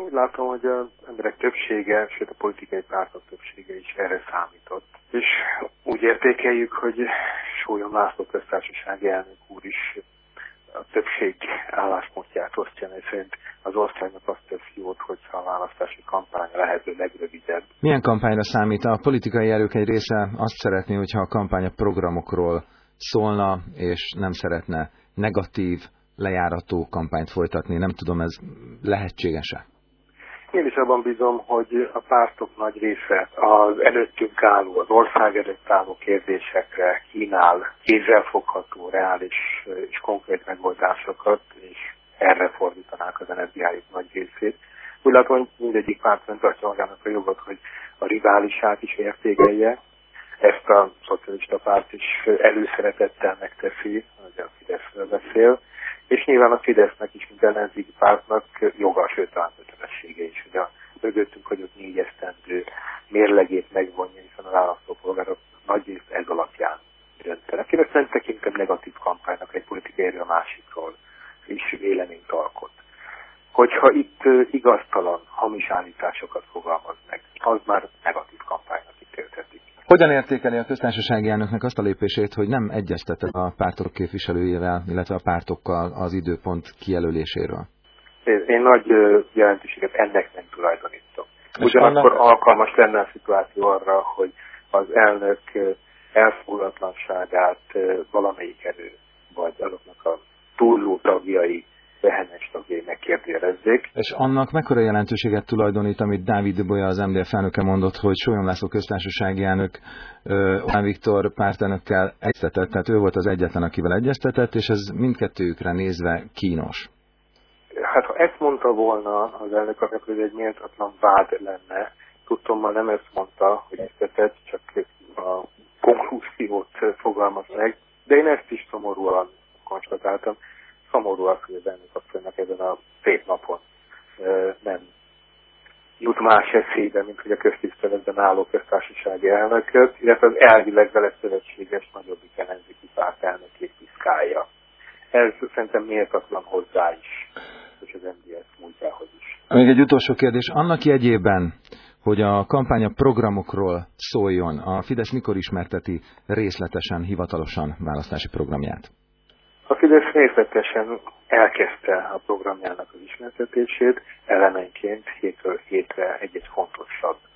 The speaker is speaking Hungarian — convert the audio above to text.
Úgy látom, hogy az emberek többsége, sőt a politikai pártok többsége is erre számított. És úgy értékeljük, hogy Sólyom László köztársasági elnök úr is a többség álláspontját osztja, és szerint az országnak azt tesz jót, hogyha a választási kampány lehető legrövidebb. Milyen kampányra számít? A politikai erők egy része azt szeretné, hogyha a kampány a programokról szólna, és nem szeretne negatív, lejárató kampányt folytatni. Nem tudom, ez lehetséges-e? Én is abban bízom, hogy a pártok nagy része az előttünk álló, az ország előtt álló kérdésekre kínál kézzelfogható, reális és konkrét megoldásokat, és erre fordítanák az energiájuk nagy részét. Úgy látom, hogy mindegyik párt tartja magának a jogot, hogy a riválisát is értékelje. Ezt a szocialista párt is előszeretettel megteszi, hogy a Fideszről beszél. És nyilván a Fidesznek is, mint ellenzéki pártnak joga, sőt talán kötelessége is, hogy a mögöttünk hagyott 4 esztendő mérlegét megvonja, hiszen a választópolgárok nagyrészt ez alapján döntenek. Én ezt nem tekintem negatív kampánynak, egy politikai erő a másikról is véleményt alkot. Hogyha itt igaztalan, hamis állításokat fogalmaz meg, az már negatív kampánynak ítéltetik. Hogyan értékeli a köztársasági elnöknek azt a lépését, hogy nem egyeztetett a pártok képviselőjével, illetve a pártokkal az időpont kijelöléséről? Én nagy jelentőséget ennek nem tulajdonítom. Ugyanakkor alkalmas lenne a szituáció arra, hogy az elnök elfogulatlanságát valamelyik erő, vagy azoknak a túlló tagjai, vehenes tagjai megkérdőjelezzék. És annak mekkora jelentőséget tulajdonít, amit Dávid Debolya, az MDF elnöke mondott, hogy Sólyom László köztársasági elnök Orbán Viktor pártelnökkel egyeztetett, tehát ő volt az egyetlen, akivel egyeztetett, és ez mindkettőjükre nézve kínos. Hát ha ezt mondta volna az elnök, akkor ez egy méltatlan vád lenne. Tudtommal nem ezt mondta, hogy egyeztetett, csak a konklúziót fogalmaz meg, de én ezt is szomorúan konstatáltam. Szomorú az, hogy az elnök asszonynak ezen a szép napon nem jut más eszébe, mint hogy a köztiszteletben álló köztársasági elnököt, illetve az elvileg vele szövetséges nagyobbik ellenzéki párt elnökét piszkálja. Ez szerintem méltatlan hozzá is, és az MDF múltjához is. Még egy utolsó kérdés. Annak jegyében, hogy a kampány a programokról szóljon, a Fidesz mikor ismerteti részletesen, hivatalosan választási programját? A Fidesz részletesen elkezdte a programjának az ismertetését, elemenként hétről hétre egy-egy fontosabb